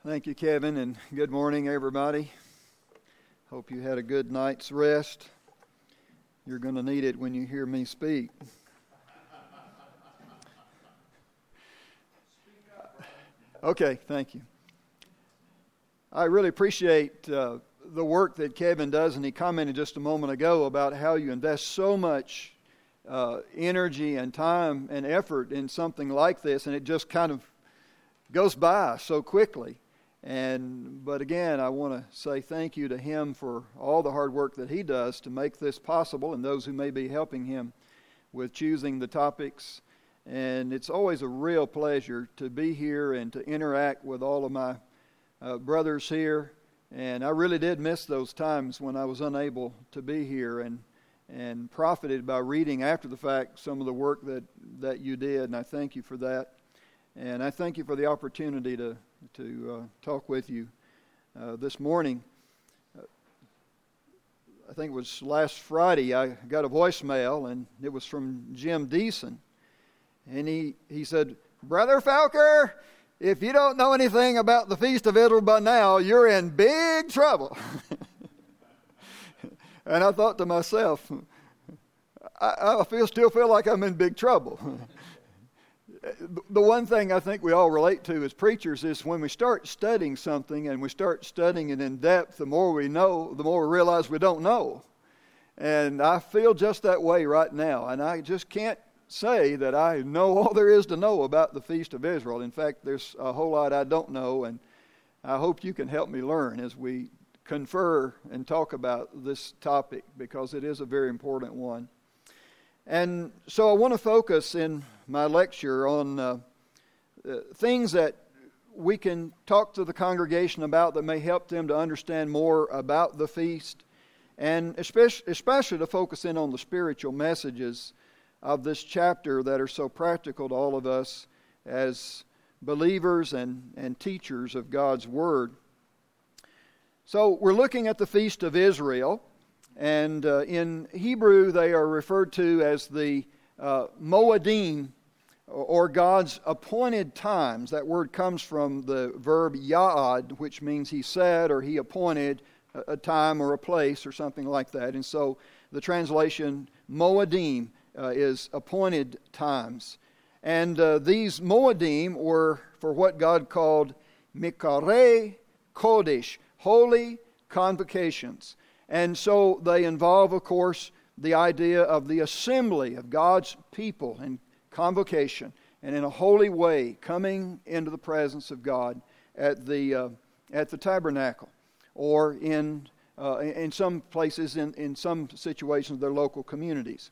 Thank you, Kevin, and good morning, everybody. Hope you had a good night's rest. You're going to need it when you hear me speak. Okay, thank you. I really appreciate the work that Kevin does, and he commented just a moment ago about how you invest so much energy and time and effort in something like this, and it just kind of goes by so quickly. But again, I want to say thank you to him for all the hard work that he does to make this possible, and those who may be helping him with choosing the topics. And it's always a real pleasure to be here and to interact with all of my brothers here. And I really did miss those times when I was unable to be here, and profited by reading after the fact some of the work that you did, and I thank you for that. And I thank you for the opportunity to talk with you this morning. I think it was last Friday I got a voicemail, and it was from Jim Deason. And he said, "Brother Falker, if you don't know anything about the Feast of Israel by now, you're in big trouble." And I thought to myself, I still feel like I'm in big trouble. The one thing I think we all relate to as preachers is when we start studying something and we start studying it in depth, the more we know, the more we realize we don't know. And I feel just that way right now. And I just can't say that I know all there is to know about the Feast of Israel. In fact, there's a whole lot I don't know, and I hope you can help me learn as we confer and talk about this topic, because it is a very important one. And so I want to focus in my lecture on things that we can talk to the congregation about that may help them to understand more about the feast, and especially to focus in on the spiritual messages of this chapter that are so practical to all of us as believers and teachers of God's Word. So we're looking at the Feast of Israel. And in Hebrew, they are referred to as the Moedim, or God's appointed times. That word comes from the verb ya'ad, which means he said or he appointed a time or a place or something like that. And so the translation Moedim is appointed times. And these Moedim were for what God called Mikarei Kodesh, holy convocations. And so they involve, of course, the idea of the assembly of God's people and convocation, and in a holy way coming into the presence of God at the tabernacle, or in some places, in some situations, their local communities.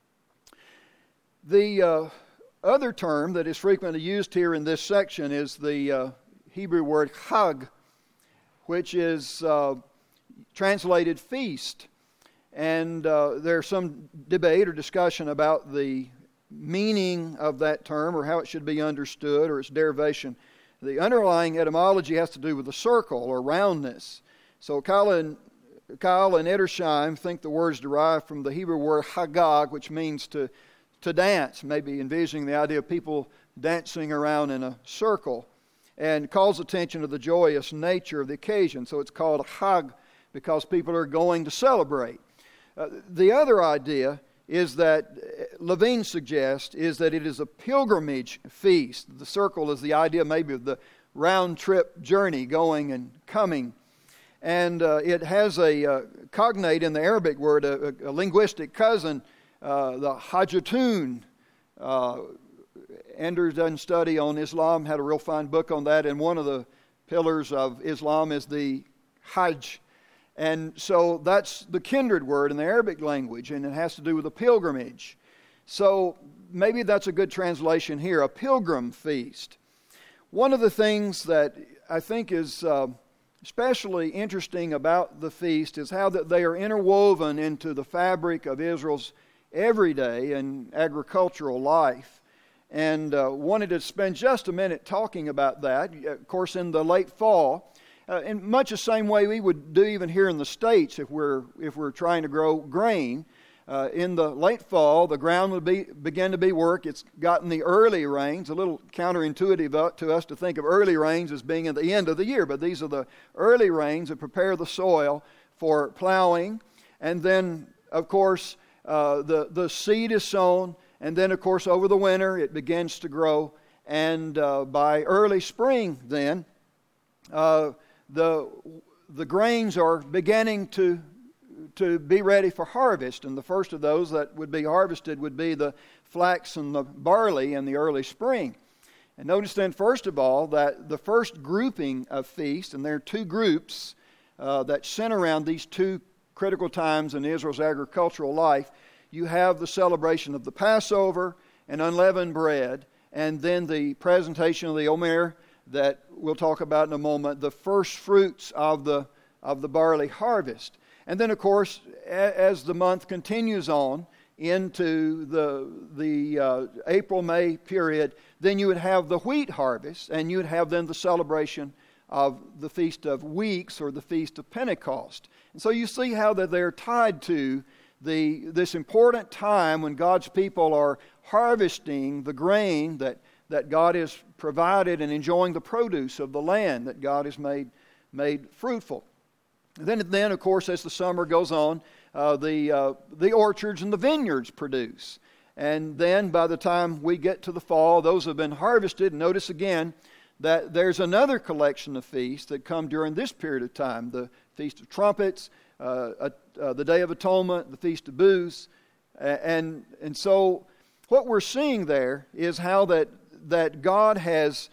The other term that is frequently used here in this section is the Hebrew word chag, which is translated feast. And there's some debate or discussion about the meaning of that term, or how it should be understood, or its derivation. The underlying etymology has to do with the circle or roundness. So Kyle and Edersheim think the word is derived from the Hebrew word hagag, which means to dance, maybe envisioning the idea of people dancing around in a circle, and calls attention to the joyous nature of the occasion. So it's called a hag because people are going to celebrate. The other idea is that Levine suggests is that it is a pilgrimage feast. The circle is the idea maybe of the round trip journey, going and coming. And it has a cognate in the Arabic word, a linguistic cousin, the hajjatun. Anders done study on Islam, had a real fine book on that, and one of the pillars of Islam is the hajj. And so that's the kindred word in the Arabic language, and it has to do with a pilgrimage. So maybe that's a good translation here, a pilgrim feast. One of the things that I think is especially interesting about the feast is how that they are interwoven into the fabric of Israel's everyday and agricultural life. And wanted to spend just a minute talking about that. Of course, in the late fall, in much the same way we would do even here in the States if we're trying to grow grain, in the late fall, the ground would begin to be worked. It's gotten the early rains. A little counterintuitive to us to think of early rains as being at the end of the year, but these are the early rains that prepare the soil for plowing. And then, of course, the seed is sown, and then, of course, over the winter it begins to grow. And by early spring, then, the grains are beginning to be ready for harvest. And the first of those that would be harvested would be the flax and the barley in the early spring. And notice then, first of all, that the first grouping of feasts, and there are two groups that center around these two critical times in Israel's agricultural life. You have the celebration of the Passover and unleavened bread, and then the presentation of the Omer that we'll talk about in a moment, the first fruits of the barley harvest. And then, of course, as the month continues on into the April-May period, then you would have the wheat harvest, and you would have then the celebration of the Feast of Weeks, or the Feast of Pentecost. And so you see how that they're tied to this important time when God's people are harvesting the grain that God has provided and enjoying the produce of the land that God has made fruitful. Then, of course, as the summer goes on, the orchards and the vineyards produce. And then by the time we get to the fall, those have been harvested. Notice again that there's another collection of feasts that come during this period of time. The Feast of Trumpets, the Day of Atonement, the Feast of Booths. And so what we're seeing there is how that God has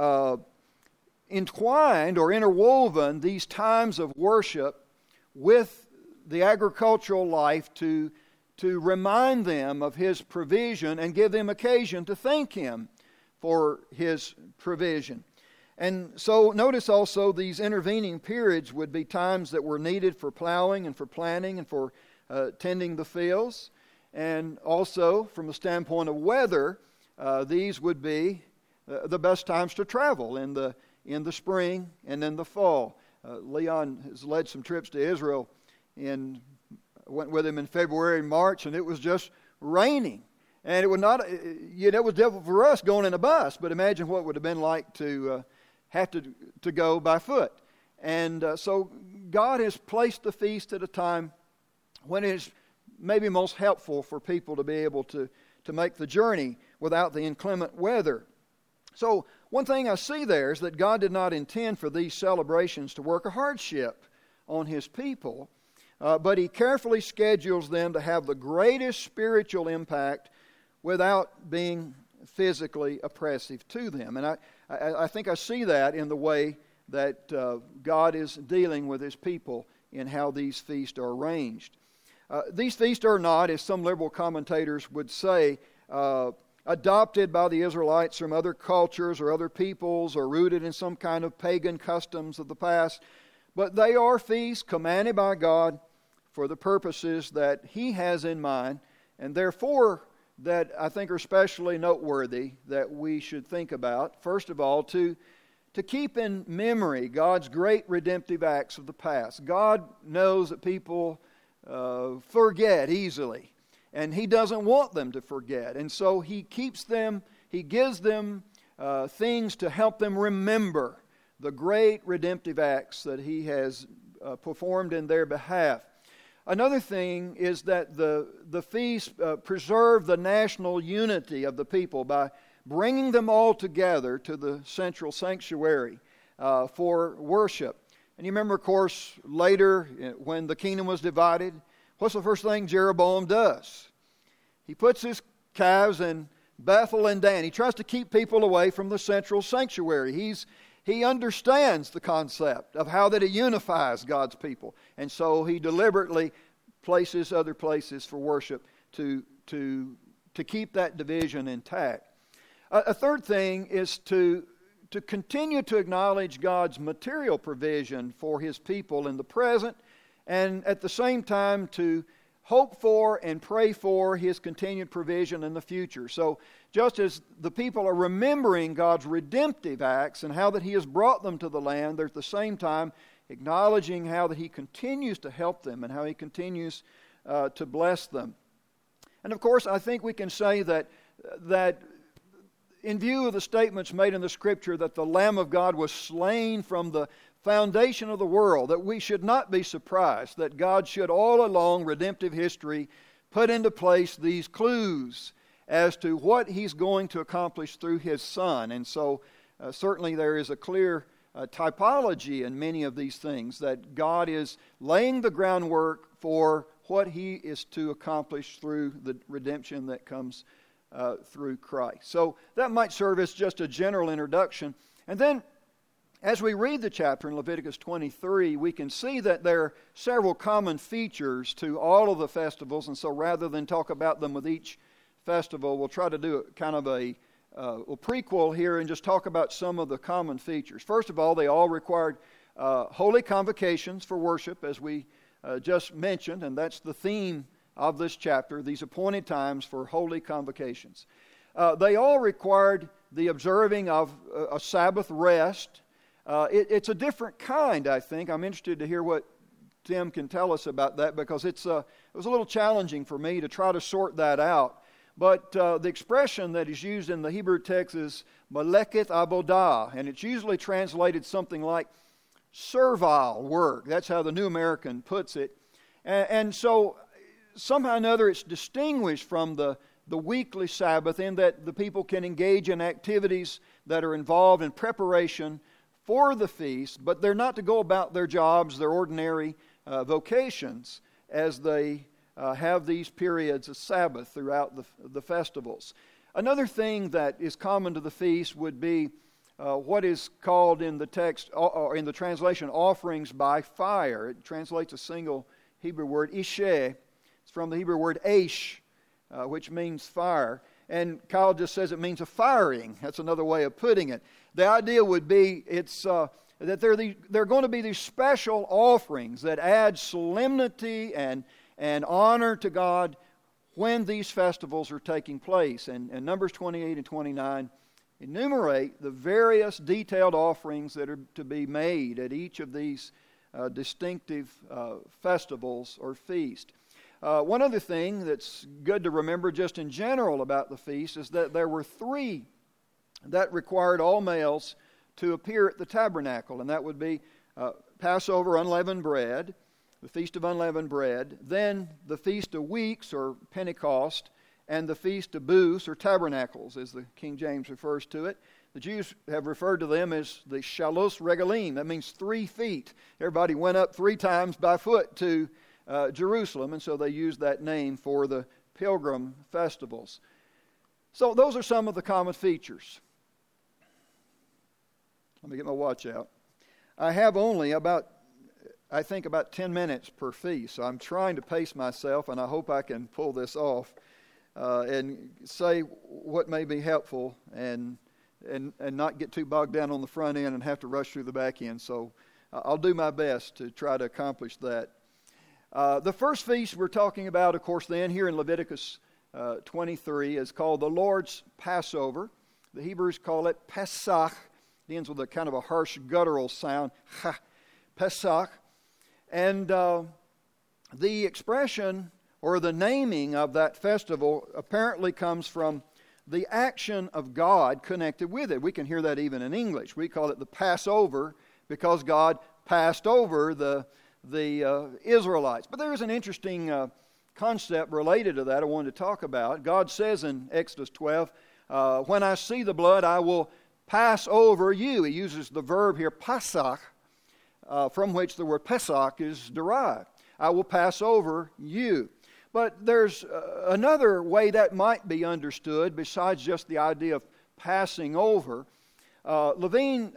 entwined or interwoven these times of worship with the agricultural life to remind them of His provision and give them occasion to thank Him for His provision. And so notice also these intervening periods would be times that were needed for plowing and for planting and for tending the fields. And also from the standpoint of weather, these would be the best times to travel in the spring and in the fall. Leon has led some trips to Israel, and went with him in February and March, and it was just raining. And it would not, it was difficult for us going in a bus, but imagine what it would have been like to have to go by foot. And so God has placed the feast at a time when it is maybe most helpful for people to be able to make the journey without the inclement weather. So one thing I see there is that God did not intend for these celebrations to work a hardship on His people, but He carefully schedules them to have the greatest spiritual impact without being physically oppressive to them. And I think I see that in the way that God is dealing with His people in how these feasts are arranged. These feasts are not, as some liberal commentators would say, adopted by the Israelites from other cultures or other peoples, or rooted in some kind of pagan customs of the past, but they are feasts commanded by God for the purposes that He has in mind, and therefore that I think are especially noteworthy that we should think about. First of all, to keep in memory God's great redemptive acts of the past. God knows that people forget easily, and He doesn't want them to forget. And so He keeps them, He gives them things to help them remember the great redemptive acts that He has performed in their behalf. Another thing is that the feast preserve the national unity of the people by bringing them all together to the central sanctuary for worship. And you remember, of course, later when the kingdom was divided, what's the first thing Jeroboam does? He puts his calves in Bethel and Dan. He tries to keep people away from the central sanctuary. He understands the concept of how that it unifies God's people. And so he deliberately places other places for worship to keep that division intact. A third thing is to continue to acknowledge God's material provision for His people in the present, and at the same time to hope for and pray for His continued provision in the future. So just as the people are remembering God's redemptive acts and how that He has brought them to the land, they're at the same time acknowledging how that He continues to help them and how He continues to bless them. And of course, I think we can say that in view of the statements made in the Scripture that the Lamb of God was slain from the foundation of the world, that we should not be surprised that God should all along redemptive history put into place these clues as to what He's going to accomplish through His Son. And so certainly there is a clear typology in many of these things, that God is laying the groundwork for what He is to accomplish through the redemption that comes through Christ. So that might serve as just a general introduction. And then as we read the chapter in Leviticus 23, we can see that there are several common features to all of the festivals. And so rather than talk about them with each festival, we'll try to do kind of a prequel here and just talk about some of the common features. First of all, they all required holy convocations for worship, as we just mentioned, and that's the theme of this chapter, these appointed times for holy convocations. They all required the observing of a Sabbath rest. It's a different kind, I think. I'm interested to hear what Tim can tell us about that, because it was a little challenging for me to try to sort that out. But the expression that is used in the Hebrew text is meleket avodah, and it's usually translated something like servile work. That's how the New American puts it. And so somehow or another it's distinguished from the weekly Sabbath in that the people can engage in activities that are involved in preparation for the feast, but they're not to go about their jobs, their ordinary vocations, as they have these periods of Sabbath throughout the festivals. Another thing that is common to the feast would be what is called in the text, or in the translation, offerings by fire. It translates a single Hebrew word, isheh. It's from the Hebrew word aish, which means fire. And Kyle just says it means a firing. That's another way of putting it. The idea would be that there are going to be these special offerings that add solemnity and honor to God when these festivals are taking place. And Numbers 28 and 29 enumerate the various detailed offerings that are to be made at each of these distinctive festivals or feasts. One other thing that's good to remember just in general about the feast is that there were 3 that required all males to appear at the tabernacle, and that would be Passover, unleavened bread, the Feast of Unleavened Bread, then the Feast of Weeks, or Pentecost, and the Feast of Booths, or Tabernacles, as the King James refers to it. The Jews have referred to them as the Shalos Regalim. That means 3 feet. Everybody went up 3 times by foot to Jerusalem, and so they used that name for the pilgrim festivals. So those are some of the common features. Let me get my watch out. I have only about 10 minutes per feast, so I'm trying to pace myself, and I hope I can pull this off and say what may be helpful and not get too bogged down on the front end and have to rush through the back end. So I'll do my best to try to accomplish that. The first feast we're talking about, of course, then here in Leviticus 23 is called the Lord's Passover. The Hebrews call it Pesach. It ends with a kind of a harsh guttural sound, Pesach. And the expression or the naming of that festival apparently comes from the action of God connected with it. We can hear that even in English. We call it the Passover because God passed over the Israelites. But there is an interesting concept related to that I wanted to talk about. God says in Exodus 12, when I see the blood, I will pass over you. He uses the verb here, pasach, from which the word Pesach is derived. I will pass over you. But there's another way that might be understood besides just the idea of passing over. Levine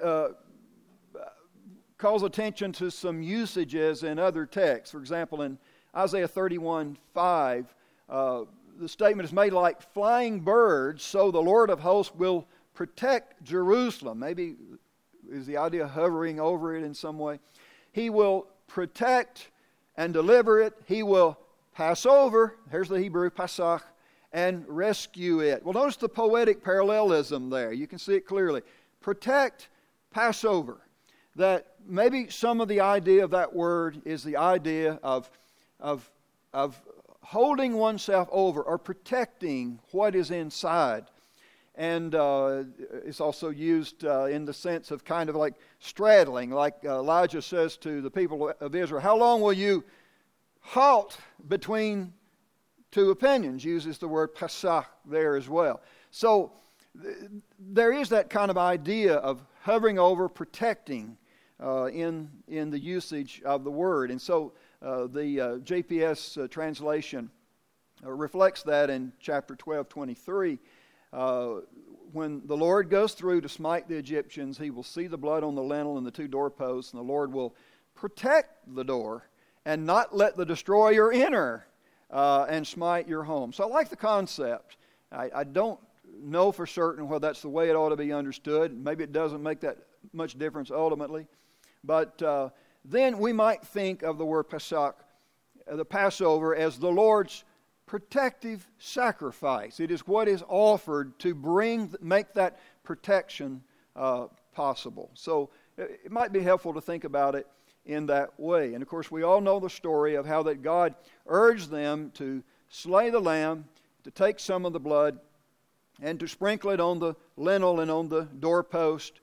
calls attention to some usages in other texts. For example, in Isaiah 31:5, the statement is made like flying birds, so the Lord of hosts will protect Jerusalem. Maybe is the idea hovering over it in some way. He will protect and deliver it. He will pass over, here's the Hebrew, Pasach, and rescue it. Well, notice the poetic parallelism there. You can see it clearly. Protect, pass over. That maybe some of the idea of that word is the idea of holding oneself over or protecting what is inside. And it's also used in the sense of kind of like straddling, like Elijah says to the people of Israel, how long will you halt between two opinions? Uses the word pasach there as well. So there is that kind of idea of hovering over, protecting in the usage of the word. And so the JPS translation reflects that in chapter 12:23. When the Lord goes through to smite the Egyptians, he will see the blood on the lintel and the two doorposts, and the Lord will protect the door and not let the destroyer enter and smite your home. So I like the concept. I don't know for certain whether that's the way it ought to be understood. Maybe it doesn't make that much difference ultimately. But then we might think of the word Pesach, the Passover, as the Lord's protective sacrifice. It is what is offered to make that protection possible. So it might be helpful to think about it in that way. And of course, we all know the story of how that God urged them to slay the lamb, to take some of the blood, and to sprinkle it on the lintel and on the doorpost,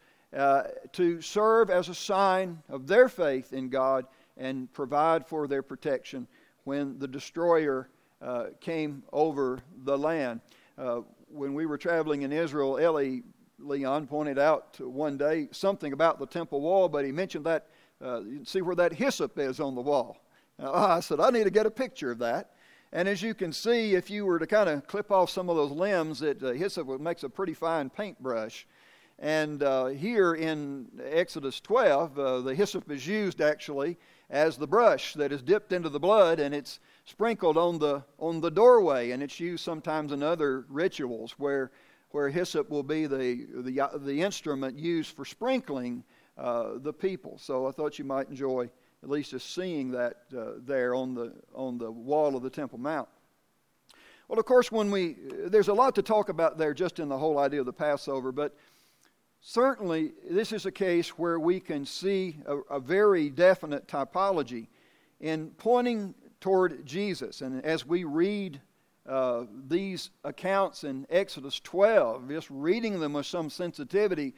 to serve as a sign of their faith in God and provide for their protection when the destroyer came over the land. When we were traveling in Israel, Ellie Leon pointed out one day something about the temple wall, but he mentioned that, you see where that hyssop is on the wall. I said, I need to get a picture of that. And as you can see, if you were to kind of clip off some of those limbs, hyssop makes a pretty fine paintbrush. And here in Exodus 12, the hyssop is used actually as the brush that is dipped into the blood, and it's sprinkled on the doorway, and it's used sometimes in other rituals where hyssop will be the instrument used for sprinkling the people. So I thought you might enjoy at least just seeing that there on the wall of the Temple Mount. Well, of course, there's a lot to talk about there just in the whole idea of the Passover, but certainly this is a case where we can see a very definite typology in pointing toward Jesus. And as we read these accounts in Exodus 12, just reading them with some sensitivity,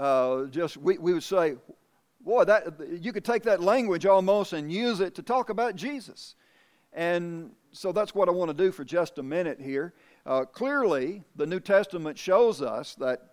we would say, boy, you could take that language almost and use it to talk about Jesus. And so that's what I want to do for just a minute here. Clearly, the New Testament shows us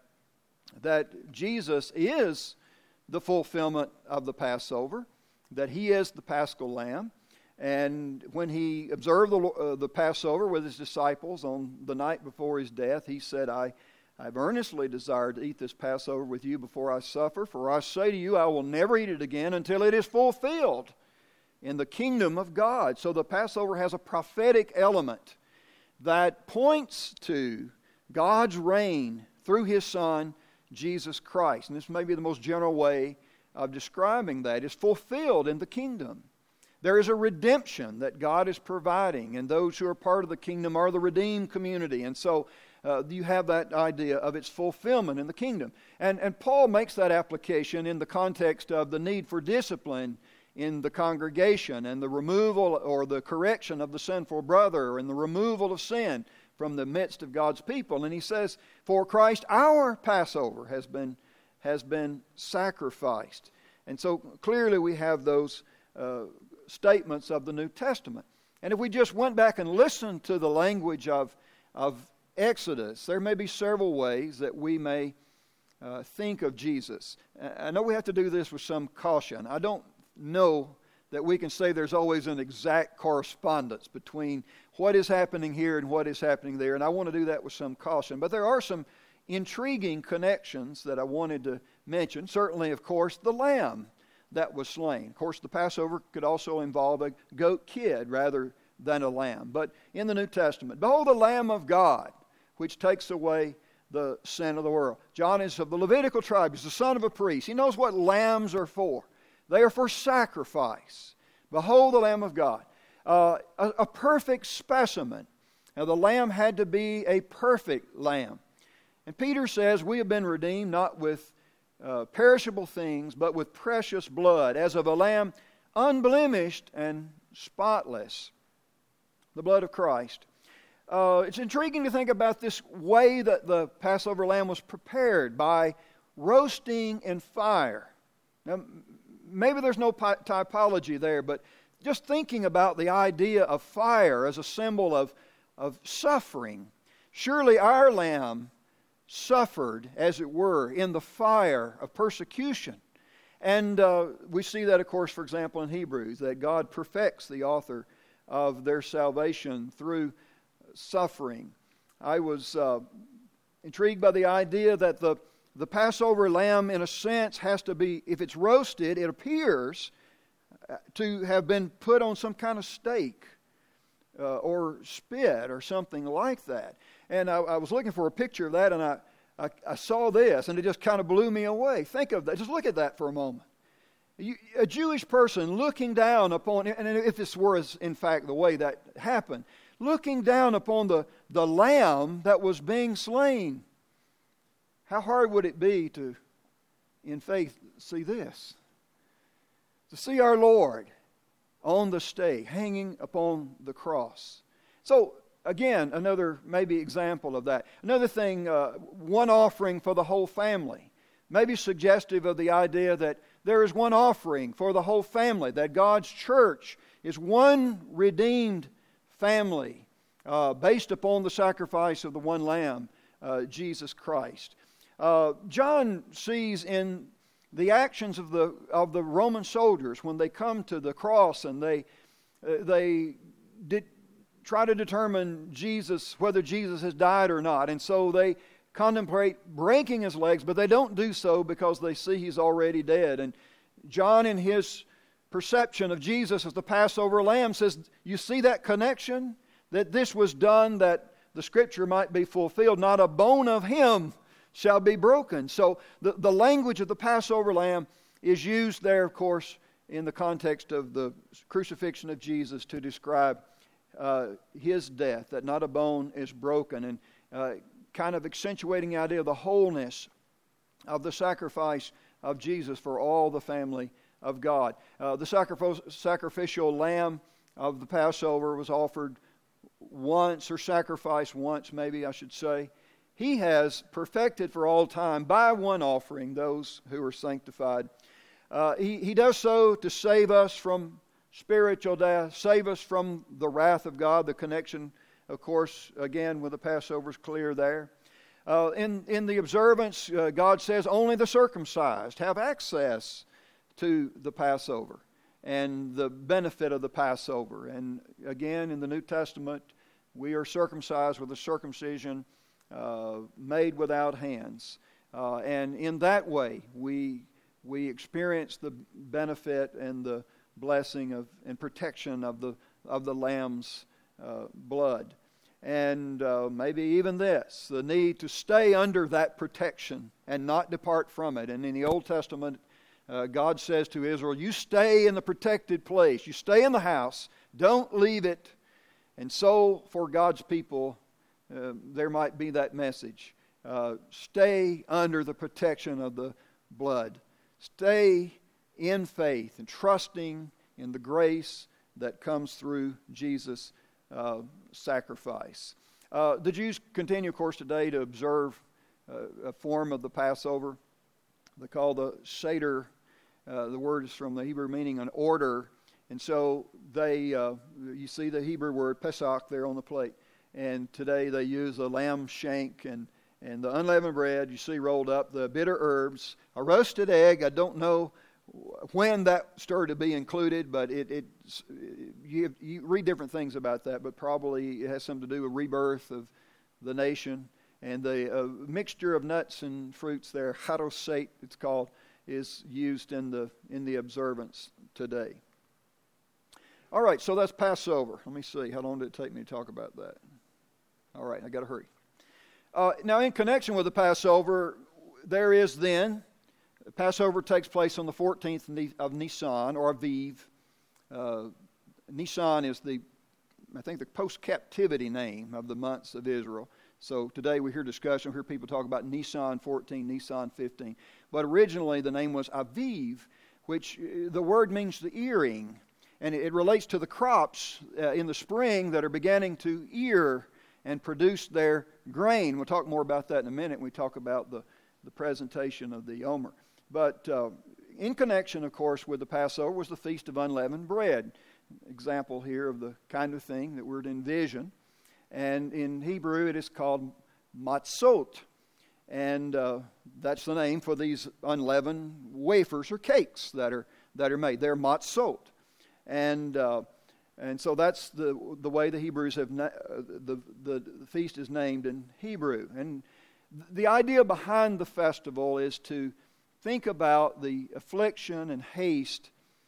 that Jesus is the fulfillment of the Passover, that He is the Paschal Lamb. And when He observed the Passover with His disciples on the night before His death, He said, I've earnestly desired to eat this Passover with you before I suffer, for I say to you, I will never eat it again until it is fulfilled in the kingdom of God. So the Passover has a prophetic element that points to God's reign through His Son, Jesus Christ. And this may be the most general way of describing that. It's fulfilled in the kingdom. There is a redemption that God is providing, and those who are part of the kingdom are the redeemed community. And so you have that idea of its fulfillment in the kingdom. And Paul makes that application in the context of the need for discipline in the congregation and the removal or the correction of the sinful brother and the removal of sin from the midst of God's people. And he says, for Christ our Passover has been sacrificed. And so clearly we have those statements of the New Testament. And if we just went back and listened to the language of Exodus, there may be several ways that we may think of Jesus. I know we have to do this with some caution. I don't know that we can say there's always an exact correspondence between what is happening here and what is happening there, and I want to do that with some caution. But there are some intriguing connections that I wanted to mention. Certainly, of course, the lamb that was slain. Of course, the Passover could also involve a goat kid rather than a lamb. But in the New Testament, behold the Lamb of God, which takes away the sin of the world. John is of the Levitical tribe. He's the son of a priest. He knows what lambs are for. They are for sacrifice. Behold the Lamb of God. A perfect specimen. Now the lamb had to be a perfect lamb. And Peter says we have been redeemed not with perishable things, but with precious blood, as of a lamb unblemished and spotless. the blood of Christ. It's intriguing to think about this way that the Passover lamb was prepared, by roasting in fire. Now, maybe there's no typology there, but just thinking about the idea of fire as a symbol of suffering. Surely our lamb suffered, as it were, in the fire of persecution. And we see that, of course, for example, in Hebrews, that God perfects the author of their salvation through suffering. I was intrigued by the idea that the Passover lamb, in a sense, has to be, if it's roasted, it appears to have been put on some kind of stake or spit or something like that. And I was looking for a picture of that, and I saw this, and it just kind of blew me away. Think of that. Just look at that for a moment. A Jewish person looking down upon, and if this were in fact the way that happened, looking down upon the lamb that was being slain. How hard would it be to, in faith, see this? To see our Lord on the stake, hanging upon the cross. So, again, another maybe example of that. Another thing, one offering for the whole family. Maybe suggestive of the idea that there is one offering for the whole family, that God's church is one redeemed family based upon the sacrifice of the one Lamb, Jesus Christ. John sees in the actions of the Roman soldiers when they come to the cross and they try to determine whether Jesus has died or not, and so they contemplate breaking his legs, but they don't do so because they see he's already dead. And John, in his perception of Jesus as the Passover lamb, says, you see that connection? That this was done that the Scripture might be fulfilled. Not a bone of him shall be broken. So the language of the Passover lamb is used there, of course, in the context of the crucifixion of Jesus to describe his death, that not a bone is broken, and kind of accentuating the idea of the wholeness of the sacrifice of Jesus for all the family of God. The sacrificial lamb of the Passover was offered once, or sacrificed once, maybe I should say. He has perfected for all time by one offering those who are sanctified. He does so to save us from spiritual death, save us from the wrath of God. The connection, of course, again, with the Passover is clear there. In the observance, God says only the circumcised have access to the Passover and the benefit of the Passover. And again, in the New Testament, we are circumcised with a circumcision made without hands. And in that way, we experience the benefit and the blessing and protection of the Lamb's blood. And maybe even this, the need to stay under that protection and not depart from it. And in the Old Testament, God says to Israel, you stay in the protected place. You stay in the house. Don't leave it. And so for God's people, there might be that message. Stay under the protection of the blood. Stay in faith and trusting in the grace that comes through Jesus' sacrifice. The Jews continue, of course, today to observe a form of the Passover. They call the Seder. The word is from the Hebrew meaning an order. And so you see the Hebrew word Pesach there on the plate. And today they use a lamb shank and the unleavened bread you see rolled up, the bitter herbs, a roasted egg. I don't know when that started to be included, but you read different things about that, but probably it has something to do with rebirth of the nation. And the mixture of nuts and fruits there, harosate it's called, is used in the observance today. All right, so that's Passover. Let me see. How long did it take me to talk about that? All right, I got to hurry. Now, in connection with the Passover, there is then, Passover takes place on the 14th of Nisan, or Aviv. Nisan is the post-captivity name of the months of Israel. So today we hear discussion, we hear people talk about Nisan 14, Nisan 15. But originally the name was Aviv, which the word means the earring. and it relates to the crops in the spring that are beginning to ear and produce their grain. We'll talk more about that in a minute when we talk about the presentation of the Omer. But in connection, of course, with the Passover was the Feast of Unleavened Bread. Example here of the kind of thing that we're to envision. And in Hebrew it is called matzot. And that's the name for these unleavened wafers or cakes that are made. They're matzot. And so that's the way the Hebrews have the feast is named in Hebrew. And the idea behind the festival is to think about the affliction and haste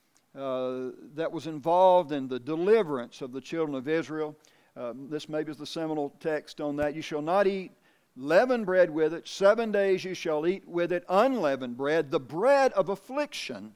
that was involved in the deliverance of the children of Israel. This maybe is the seminal text on that. You shall not eat leavened bread with it. 7 days you shall eat with it unleavened bread, the bread of affliction.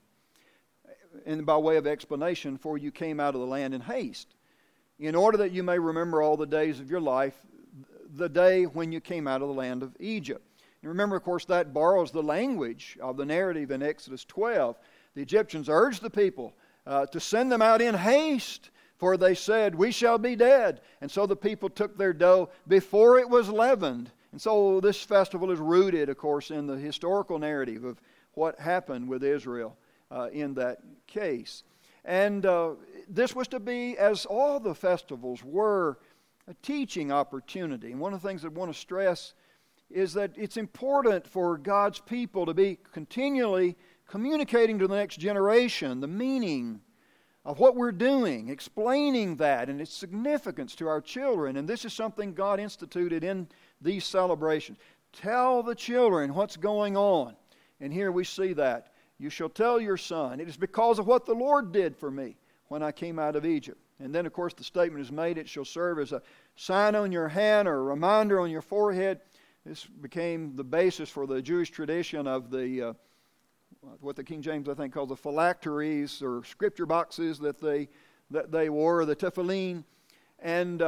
And by way of explanation, for you came out of the land in haste, in order that you may remember all the days of your life, the day when you came out of the land of Egypt. And remember, of course, that borrows the language of the narrative in Exodus 12. The Egyptians urged the people to send them out in haste, for they said, we shall be dead. And so the people took their dough before it was leavened. And so this festival is rooted, of course, in the historical narrative of what happened with Israel in that case. And this was to be, as all the festivals were, a teaching opportunity. And one of the things I want to stress is that it's important for God's people to be continually communicating to the next generation the meaning of what we're doing, explaining that and its significance to our children. And this is something God instituted in these celebrations. Tell the children what's going on. And here we see that. You shall tell your son, it is because of what the Lord did for me when I came out of Egypt. And then, of course, the statement is made, it shall serve as a sign on your hand or a reminder on your forehead. This became the basis for the Jewish tradition of the what the King James, I think, calls the phylacteries or scripture boxes that they wore, the tefillin. And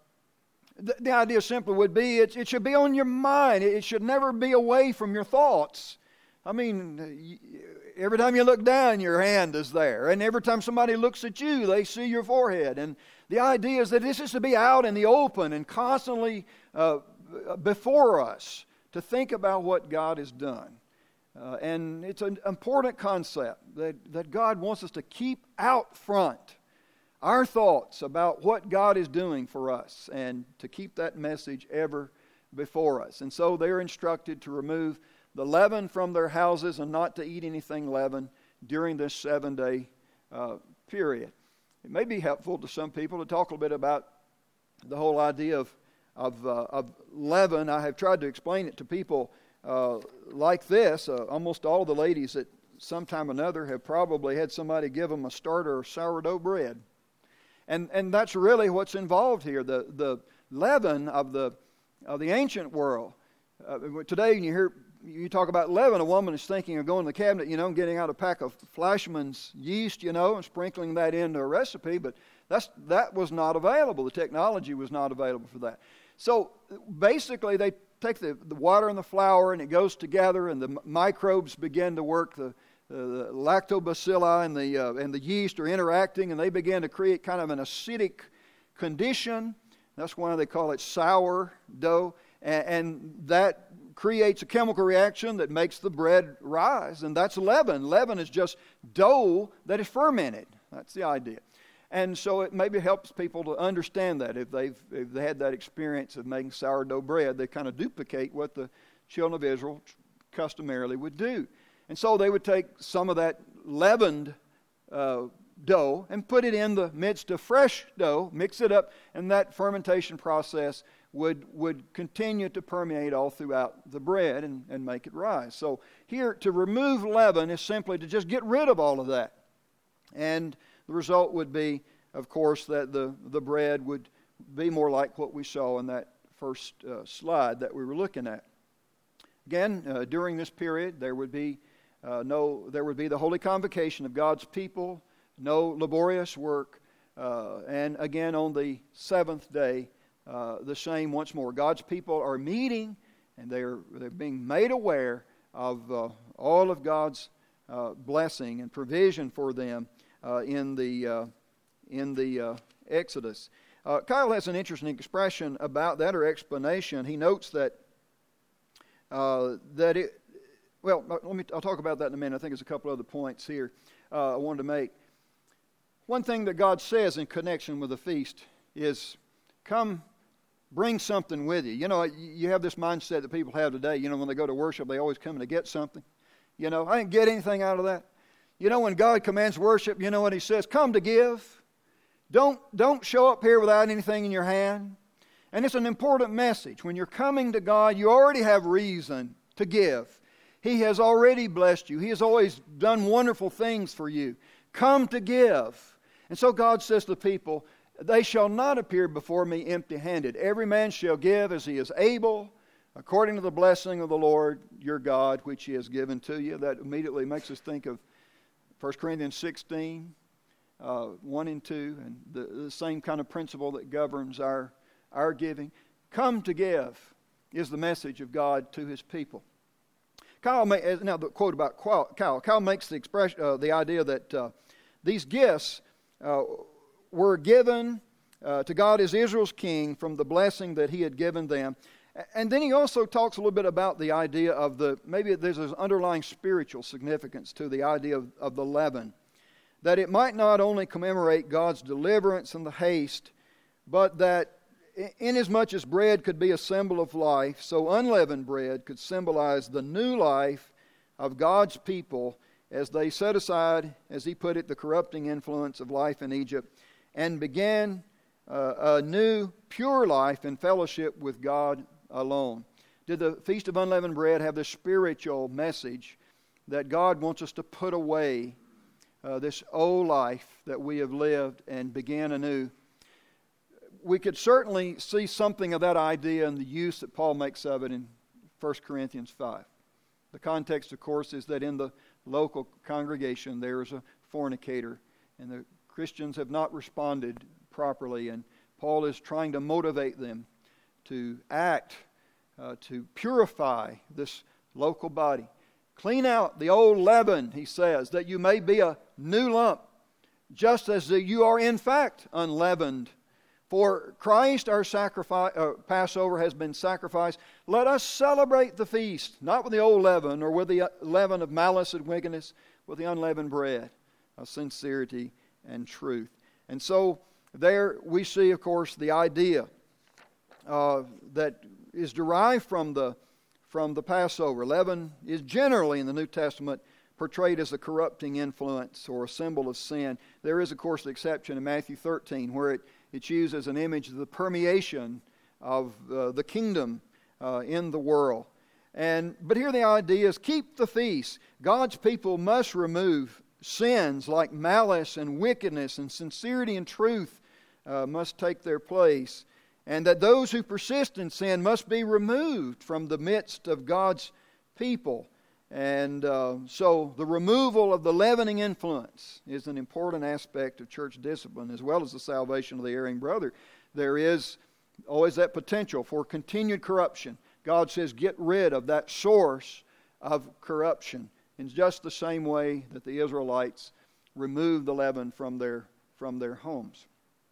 the idea simply would be it should be on your mind. It should never be away from your thoughts. I mean, every time you look down, your hand is there. And every time somebody looks at you, they see your forehead. And the idea is that this is to be out in the open and constantly before us to think about what God has done. And it's an important concept that God wants us to keep out front our thoughts about what God is doing for us and to keep that message ever before us. And so they're instructed to remove the leaven from their houses and not to eat anything leavened during this 7-day period. It may be helpful to some people to talk a little bit about the whole idea of leaven. I have tried to explain it to people like this. Almost all the ladies at some time or another have probably had somebody give them a starter of sourdough bread. And that's really what's involved here, the leaven of the ancient world. Today, you talk about leaven, a woman is thinking of going to the cabinet, and getting out a pack of Flashman's yeast, and sprinkling that into a recipe, but that was not available. The technology was not available for that. So basically, they take the water and the flour, and it goes together, and the microbes begin to work. The lactobacilli and the yeast are interacting, and they begin to create kind of an acidic condition. That's why they call it sourdough, and that creates a chemical reaction that makes the bread rise, and that's leaven. Leaven is just dough that is fermented. That's the idea. And so it maybe helps people to understand that if they had that experience of making sourdough bread, they kind of duplicate what the children of Israel customarily would do. And so they would take some of that leavened dough and put it in the midst of fresh dough, mix it up, and that fermentation process would continue to permeate all throughout the bread and make it rise. So here, to remove leaven is simply to just get rid of all of that. And the result would be, of course, that the bread would be more like what we saw in that first slide that we were looking at. Again, during this period, there would be the holy convocation of God's people, no laborious work, and again on the seventh day, the same once more. God's people are meeting, and they're being made aware of all of God's blessing and provision for them in the in the Exodus. Kyle has an interesting expression about that, or explanation. He notes that I'll talk about that in a minute. I think there's a couple other points here I wanted to make. One thing that God says in connection with the feast is, come, bring something with you. You know, you have this mindset that people have today. You know, when they go to worship, they always come to get something. You know, I didn't get anything out of that. You know, when God commands worship, you know what He says? Come to give. Don't show up here without anything in your hand. And it's an important message. When you're coming to God, you already have reason to give. He has already blessed you. He has always done wonderful things for you. Come to give. And so God says to people, they shall not appear before me empty-handed. Every man shall give as he is able, according to the blessing of the Lord your God, which He has given to you. That immediately makes us think of 1 Corinthians 16, 1 and 2, and the same kind of principle that governs our giving. Come to give is the message of God to His people. Now the quote about Kyle makes the expression, the idea that these gifts were given to God as Israel's king from the blessing that He had given them. And then he also talks a little bit about the idea of maybe there's this underlying spiritual significance to the idea of the leaven. That it might not only commemorate God's deliverance and the haste, but that inasmuch as bread could be a symbol of life, so unleavened bread could symbolize the new life of God's people as they set aside, as He put it, the corrupting influence of life in Egypt and began a new, pure life in fellowship with God alone. Did the Feast of Unleavened Bread have this spiritual message that God wants us to put away this old life that we have lived and begin anew? We could certainly see something of that idea in the use that Paul makes of it in 1 Corinthians 5. The context, of course, is that in the local congregation there is a fornicator, and the Christians have not responded properly, and Paul is trying to motivate them to act, to purify this local body. Clean out the old leaven, he says, that you may be a new lump, just as you are in fact unleavened. For Christ, our Passover, has been sacrificed. Let us celebrate the feast, not with the old leaven or with the leaven of malice and wickedness, with the unleavened bread of sincerity and truth. And so there we see, of course, the idea that is derived from the Passover. Leaven is generally in the New Testament portrayed as a corrupting influence or a symbol of sin. There is, of course, the exception in Matthew 13 where it's used as an image of the permeation of the kingdom in the world. But here the idea is keep the feast. God's people must remove sins like malice and wickedness, and sincerity and truth must take their place. And that those who persist in sin must be removed from the midst of God's people. And so the removal of the leavening influence is an important aspect of church discipline, as well as the salvation of the erring brother. There is always that potential for continued corruption. God says get rid of that source of corruption in just the same way that the Israelites removed the leaven from their homes.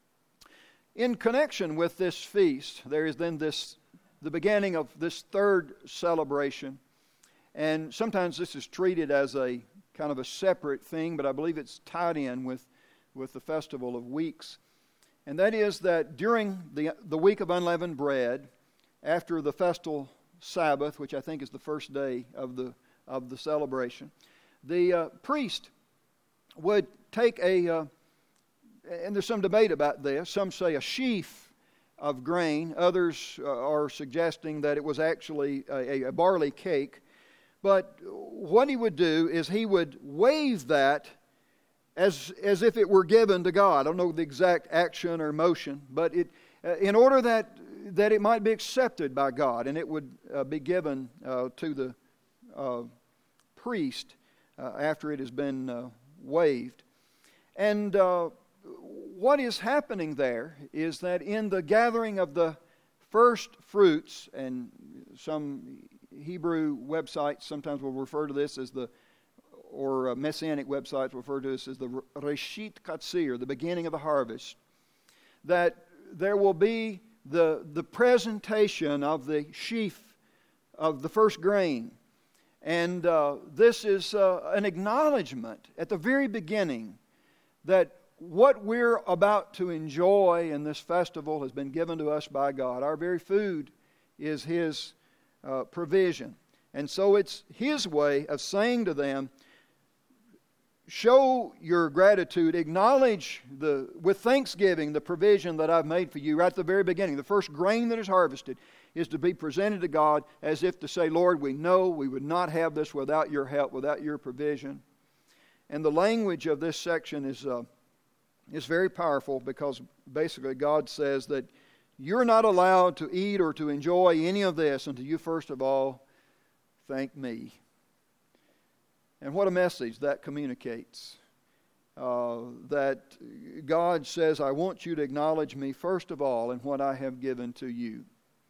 In connection with this feast, there is then the beginning of this third celebration. And sometimes this is treated as a kind of a separate thing, but I believe it's tied in with the Festival of Weeks. And that is that during the week of unleavened bread, after the festal Sabbath, which I think is the first day of the celebration, the priest would take and there's some debate about this. Some say a sheaf of grain. Others are suggesting that it was actually a barley cake. But what he would do is he would wave that as if it were given to God. I don't know the exact action or motion, but in order that it might be accepted by God, and it would be given to the priest after it has been waved. And what is happening there is that in the gathering of the first fruits, and some Hebrew websites sometimes will refer to this as the or Messianic websites refer to this as the Reshit Katsir, the beginning of the harvest, that there will be the presentation of the sheaf of the first grain. And this is an acknowledgement at the very beginning that what we're about to enjoy in this festival has been given to us by God. Our very food is His provision. And so it's His way of saying to them, show your gratitude, acknowledge with thanksgiving the provision that I've made for you right at the very beginning. The first grain that is harvested is to be presented to God as if to say, Lord, we know we would not have this without your help, without your provision. And the language of this section is very powerful, because basically God says that you're not allowed to eat or to enjoy any of this until you first of all thank me. And what a message that communicates. That God says, I want you to acknowledge me first of all in what I have given to you.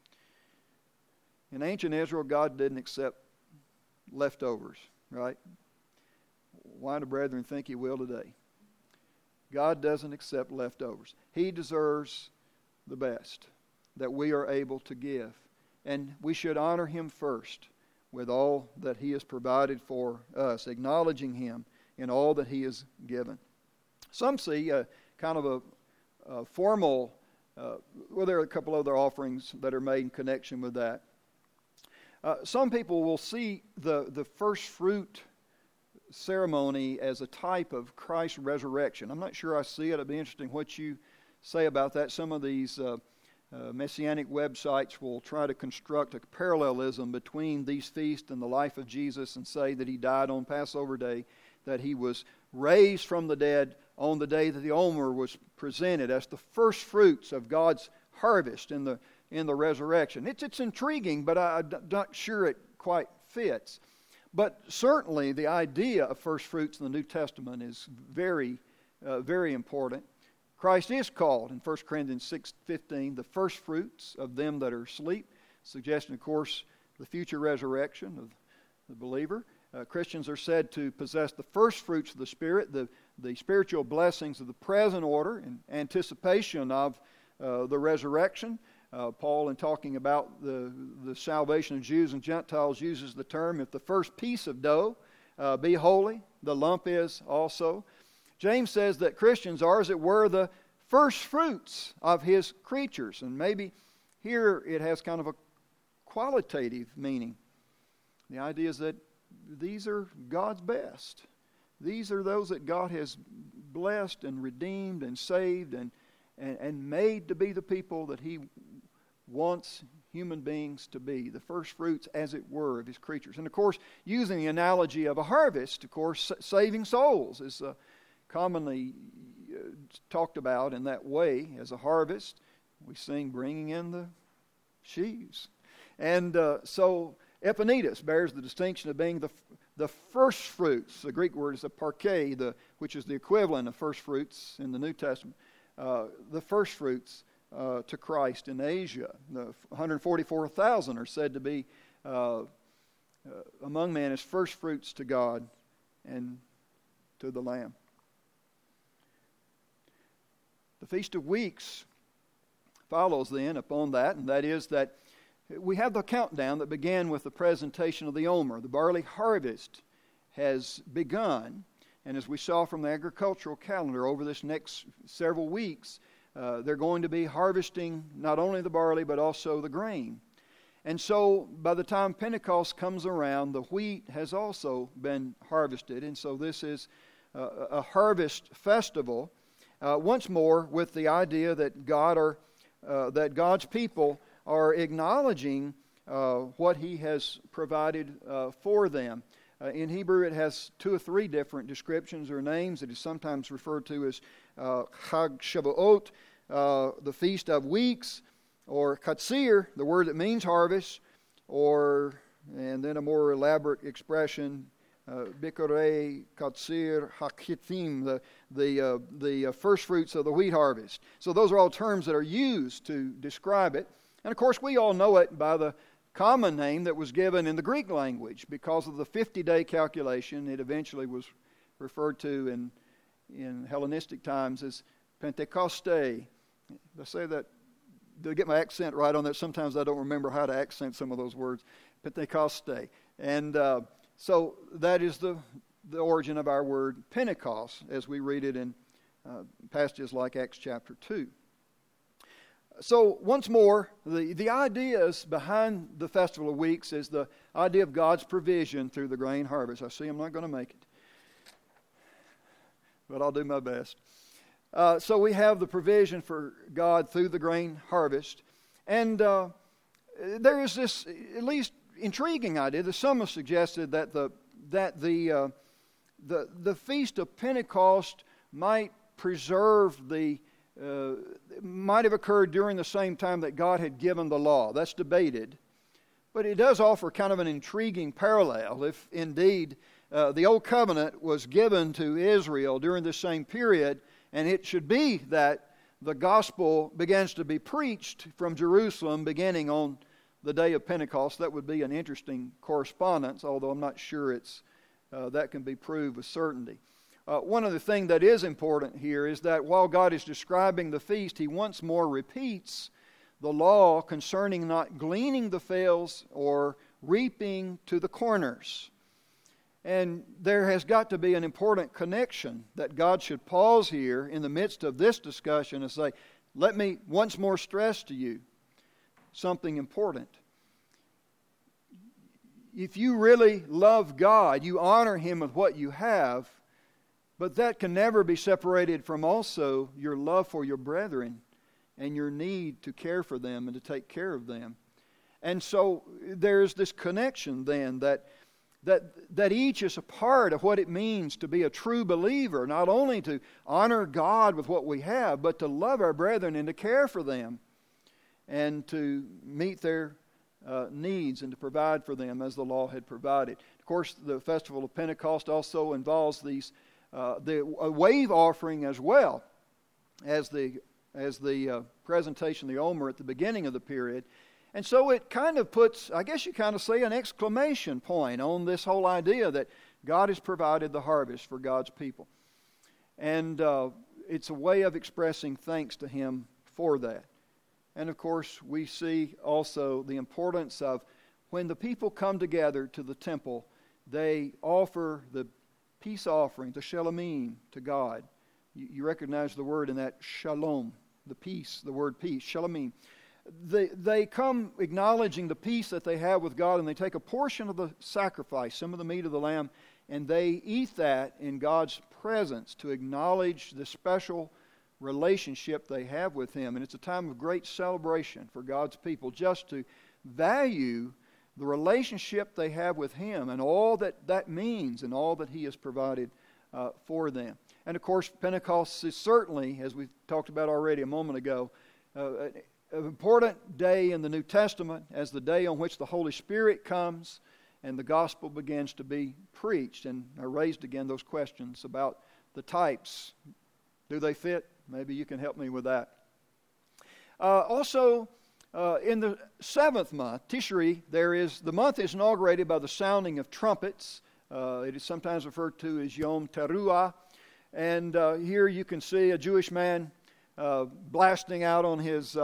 In ancient Israel, God didn't accept leftovers, right? Why do brethren think He will today? God doesn't accept leftovers. He deserves the best that we are able to give. And we should honor Him first with all that He has provided for us, acknowledging Him in all that He has given. Some see kind of a formal, there are a couple other offerings that are made in connection with that. Some people will see the first fruit ceremony as a type of Christ's resurrection. I'm not sure I see it. It'd be interesting what you say about that. Some of these Messianic websites will try to construct a parallelism between these feasts and the life of Jesus and say that He died on Passover Day, that He was raised from the dead on the day that the Omer was presented as the first fruits of God's harvest in the resurrection. It's intriguing, but I'm not sure it quite fits. But certainly the idea of first fruits in the New Testament is very, very important. Christ is called in 1 Corinthians 6:15 the first fruits of them that are asleep, suggesting, of course, the future resurrection of the believer. Christians are said to possess the first fruits of the Spirit, the spiritual blessings of the present order in anticipation of the resurrection. Paul, in talking about the salvation of Jews and Gentiles, uses the term, if the first piece of dough be holy, the lump is also. James says that Christians are, as it were, the first fruits of His creatures. And maybe here it has kind of a qualitative meaning. The idea is that these are God's best. These are those that God has blessed and redeemed and saved and made to be the people that He wants human beings to be, the first fruits, as it were, of His creatures. And of course, using the analogy of a harvest, of course, saving souls is commonly talked about in that way as a harvest. We sing, bringing in the sheaves. And so Epanetus bears the distinction of being the first fruits. The Greek word is a parke, which is the equivalent of first fruits in the New Testament. The first fruits to Christ in Asia. The 144,000 are said to be among men as first fruits to God and to the Lamb. The Feast of Weeks follows then upon that, and that is that we have the countdown that began with the presentation of the Omer. The barley harvest has begun, and as we saw from the agricultural calendar over this next several weeks, they're going to be harvesting not only the barley but also the grain. And so by the time Pentecost comes around, the wheat has also been harvested, and so this is a harvest festival. Once more, with the idea that that God's people are acknowledging what He has provided for them. In Hebrew, it has 2 or 3 different descriptions or names. It is sometimes referred to as Chag Shavuot, the Feast of Weeks, or Katsir, the word that means harvest, and then a more elaborate expression, Bikorei Katsir Hakitim, the first fruits of the wheat harvest. So those are all terms that are used to describe it. And of course, we all know it by the common name that was given in the Greek language. Because of the 50-day calculation, it eventually was referred to in Hellenistic times as Pentecoste. I say that to get my accent right on that. Sometimes I don't remember how to accent some of those words. Pentecoste. And so that is the origin of our word Pentecost, as we read it in passages like Acts chapter 2. So once more, the ideas behind the Festival of Weeks is the idea of God's provision through the grain harvest. I see I'm not going to make it, but I'll do my best. So we have the provision for God through the grain harvest. And there is this at least intriguing idea that some have suggested that the Feast of Pentecost might preserve might have occurred during the same time that God had given the law. That's debated. But it does offer kind of an intriguing parallel. If indeed the Old Covenant was given to Israel during the same period, and it should be that the gospel begins to be preached from Jerusalem beginning on the day of Pentecost, that would be an interesting correspondence, although I'm not sure that can be proved with certainty. One of the things that is important here is that while God is describing the feast, He once more repeats the law concerning not gleaning the fields or reaping to the corners. And there has got to be an important connection that God should pause here in the midst of this discussion and say, let me once more stress to you something important. If you really love God, you honor Him with what you have, but that can never be separated from also your love for your brethren and your need to care for them and to take care of them. And so there's this connection then that each is a part of what it means to be a true believer, not only to honor God with what we have, but to love our brethren and to care for them and to meet their needs and to provide for them as the law had provided. Of course, the Festival of Pentecost also involves the wave offering as well as the presentation of the Omer at the beginning of the period. And so it kind of puts, I guess you kind of say, an exclamation point on this whole idea that God has provided the harvest for God's people. And it's a way of expressing thanks to Him for that. And of course, we see also the importance of when the people come together to the temple, they offer the peace offering, the shalomim, to God. You recognize the word in that, shalom, the peace, the word peace, shalomim. They come acknowledging the peace that they have with God, and they take a portion of the sacrifice, some of the meat of the lamb, and they eat that in God's presence to acknowledge the special relationship they have with Him. And it's a time of great celebration for God's people, just to value the relationship they have with Him and all that means and all that He has provided for them. And of course, Pentecost is certainly, as we talked about already a moment ago, an important day in the New Testament as the day on which the Holy Spirit comes and the gospel begins to be preached. And I raised again those questions about the types. Do they fit? Maybe you can help me with that. Also, in the 7th month, Tishri, the month is inaugurated by the sounding of trumpets. It is sometimes referred to as Yom Teruah. And here you can see a Jewish man blasting out on his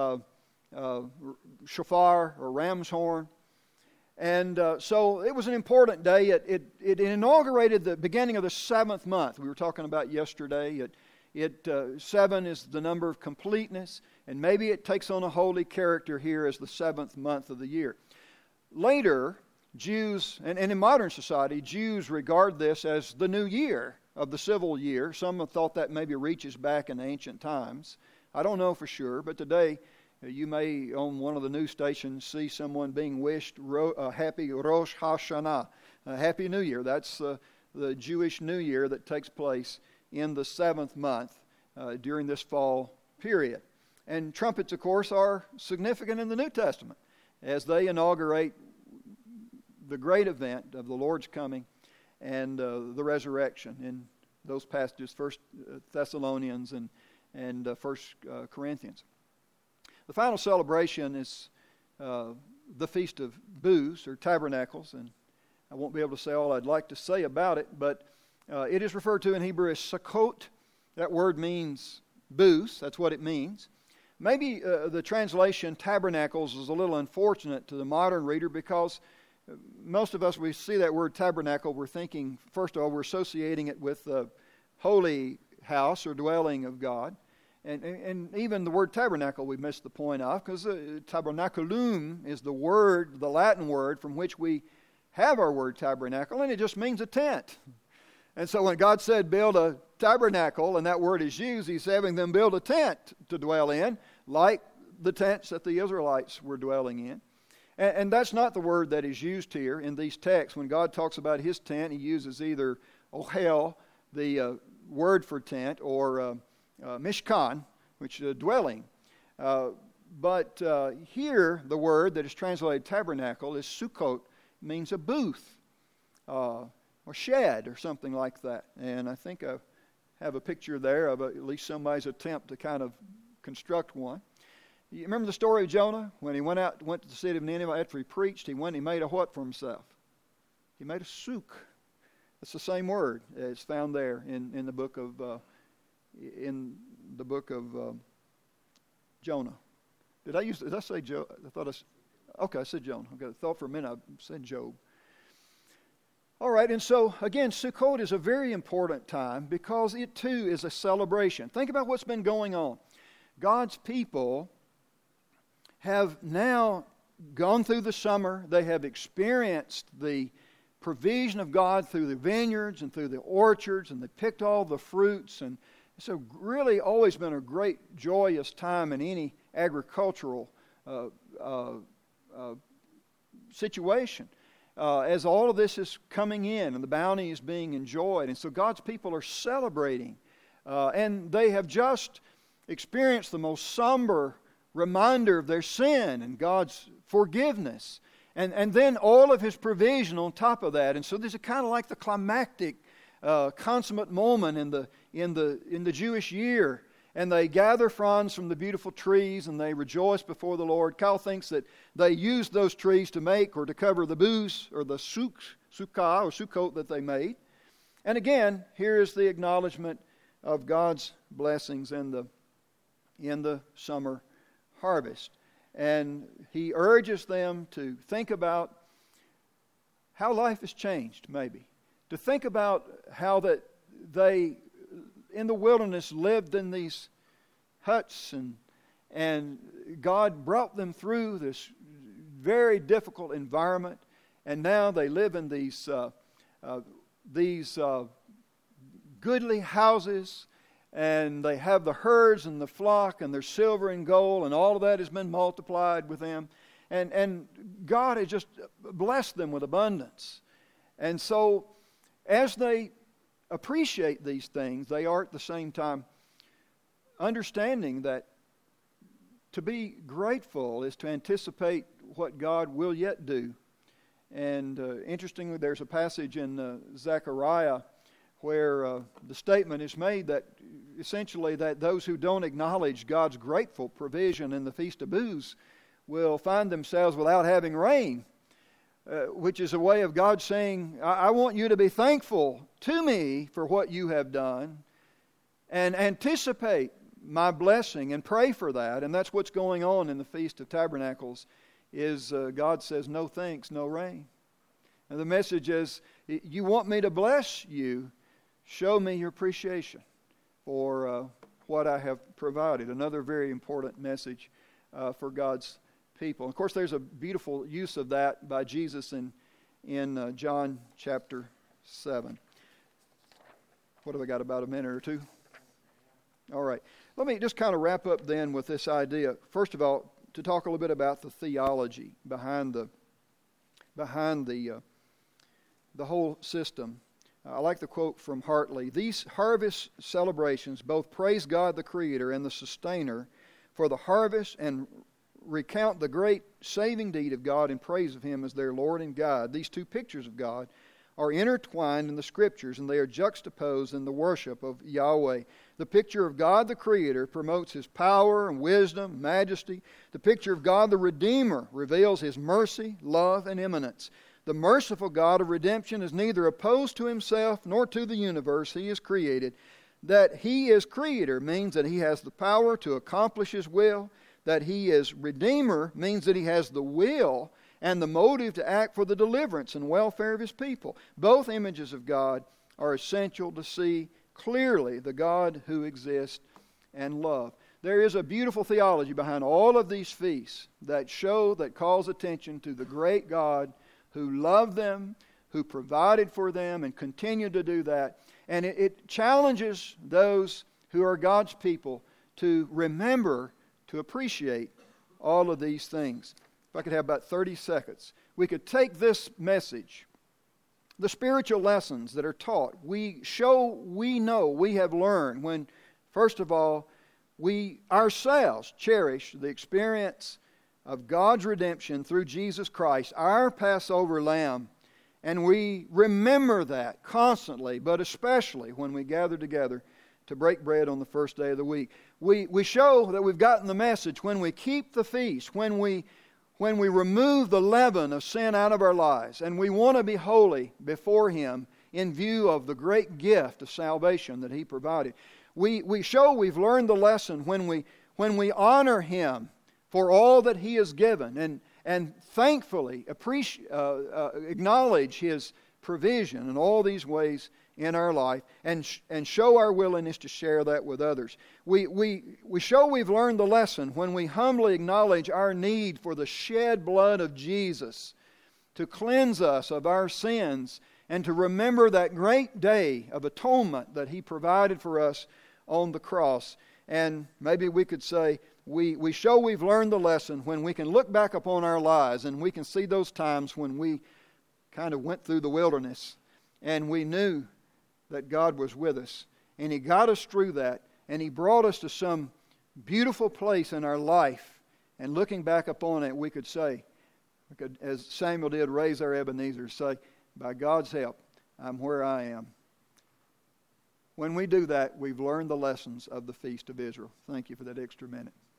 shofar or ram's horn. And so it was an important day. It inaugurated the beginning of the 7th month. We were talking about yesterday. 7 is the number of completeness, and maybe it takes on a holy character here as the 7th month of the year. Later, Jews, and in modern society, Jews regard this as the new year of the civil year. Some have thought that maybe reaches back in ancient times. I don't know for sure, but today you may, on one of the news stations, see someone being wished happy Rosh Hashanah, Happy New Year. That's the Jewish New Year that takes place in the 7th month during this fall period. And trumpets, of course, are significant in the New Testament as they inaugurate the great event of the Lord's coming and the resurrection in those passages, 1 Thessalonians and 1 Corinthians. The final celebration is the Feast of Booths, or Tabernacles, and I won't be able to say all I'd like to say about it, but it is referred to in Hebrew as Sukkot. That word means booths. That's what it means. Maybe the translation tabernacles is a little unfortunate to the modern reader, because most of us, we see that word tabernacle, we're thinking, first of all, we're associating it with the holy house or dwelling of God. And even the word tabernacle we missed the point of, because tabernaculum is the word, the Latin word from which we have our word tabernacle, and it just means a tent. And so when God said build a tabernacle, and that word is used, He's having them build a tent to dwell in, like the tents that the Israelites were dwelling in. And that's not the word that is used here in these texts. When God talks about His tent, He uses either ohel, the word for tent, or mishkan, which is a dwelling. But here, the word that is translated tabernacle is sukkot, means a booth, or shed, or something like that. And I think I have a picture there of at least somebody's attempt to kind of construct one. You remember the story of Jonah? When he went to the city of Nineveh after he preached, he made a what for himself? He made a souk. That's the same word as found there in the book of Jonah. Did I say Job? I said Jonah. I thought for a minute I said Job. All right, and so again, Sukkot is a very important time because it too is a celebration. Think about what's been going on. God's people have now gone through the summer. They have experienced the provision of God through the vineyards and through the orchards, and they picked all the fruits. And it's really always been a great, joyous time in any agricultural situation. As all of this is coming in and the bounty is being enjoyed. And so God's people are celebrating. And they have just experienced the most somber reminder of their sin and God's forgiveness. And then all of His provision on top of that. And so this is kind of like the climactic, consummate moment in the Jewish year. And they gather fronds from the beautiful trees and they rejoice before the Lord. Kyle thinks that they used those trees to make or to cover the booths or the sukkah or sukkot that they made. And again, here is the acknowledgement of God's blessings in the summer harvest. And He urges them to think about how life has changed, maybe. To think about how that they in the wilderness lived in these huts, and God brought them through this very difficult environment, and now they live in these goodly houses, and they have the herds and the flock, and their silver and gold, and all of that has been multiplied with them, and God has just blessed them with abundance. And so as they appreciate these things, they are at the same time understanding that to be grateful is to anticipate what God will yet do. And interestingly, there's a passage in Zechariah where the statement is made that essentially that those who don't acknowledge God's grateful provision in the Feast of Booths will find themselves without having rain. Which is a way of God saying, I want you to be thankful to me for what you have done and anticipate my blessing and pray for that. And that's what's going on in the Feast of Tabernacles is God says, no thanks, no rain. And the message is, you want me to bless you, show me your appreciation for what I have provided. Another very important message for God's people. Of course, there's a beautiful use of that by Jesus in John chapter 7. What have I got, about a minute or two? All right. Let me just kind of wrap up then with this idea. First of all, to talk a little bit about the theology behind the whole system. I like the quote from Hartley. These harvest celebrations both praise God the Creator and the Sustainer for the harvest and recount the great saving deed of God in praise of Him as their Lord and God. These two pictures of God are intertwined in the Scriptures, and they are juxtaposed in the worship of Yahweh. The picture of God the Creator promotes His power and wisdom, majesty. The picture of God the Redeemer reveals His mercy, love, and immanence. The merciful God of redemption is neither opposed to Himself nor to the universe He has created. That He is Creator means that He has the power to accomplish His will. That He is Redeemer means that He has the will and the motive to act for the deliverance and welfare of His people. Both images of God are essential to see clearly the God who exists and love. There is a beautiful theology behind all of these feasts that calls attention to the great God who loved them, who provided for them, and continued to do that. And it challenges those who are God's people to remember, to appreciate all of these things. If I could have about 30 seconds, we could take this message, the spiritual lessons that are taught. We know, we have learned when, first of all, we ourselves cherish the experience of God's redemption through Jesus Christ, our Passover Lamb. And we remember that constantly, but especially when we gather together to break bread on the first day of the week. We show that we've gotten the message when we keep the feast, when we remove the leaven of sin out of our lives, and we want to be holy before Him in view of the great gift of salvation that He provided. We show we've learned the lesson when we honor Him for all that He has given and thankfully acknowledge His provision in all these ways in our life and show our willingness to share that with others. We show we've learned the lesson when we humbly acknowledge our need for the shed blood of Jesus to cleanse us of our sins and to remember that great day of atonement that He provided for us on the cross. And maybe we could say we show we've learned the lesson when we can look back upon our lives and we can see those times when we kind of went through the wilderness and we knew that God was with us, and He got us through that, and He brought us to some beautiful place in our life. And looking back upon it, we could say, as Samuel did, raise our Ebenezer, say, by God's help, I'm where I am. When we do that, we've learned the lessons of the Feast of Israel. Thank you for that extra minute.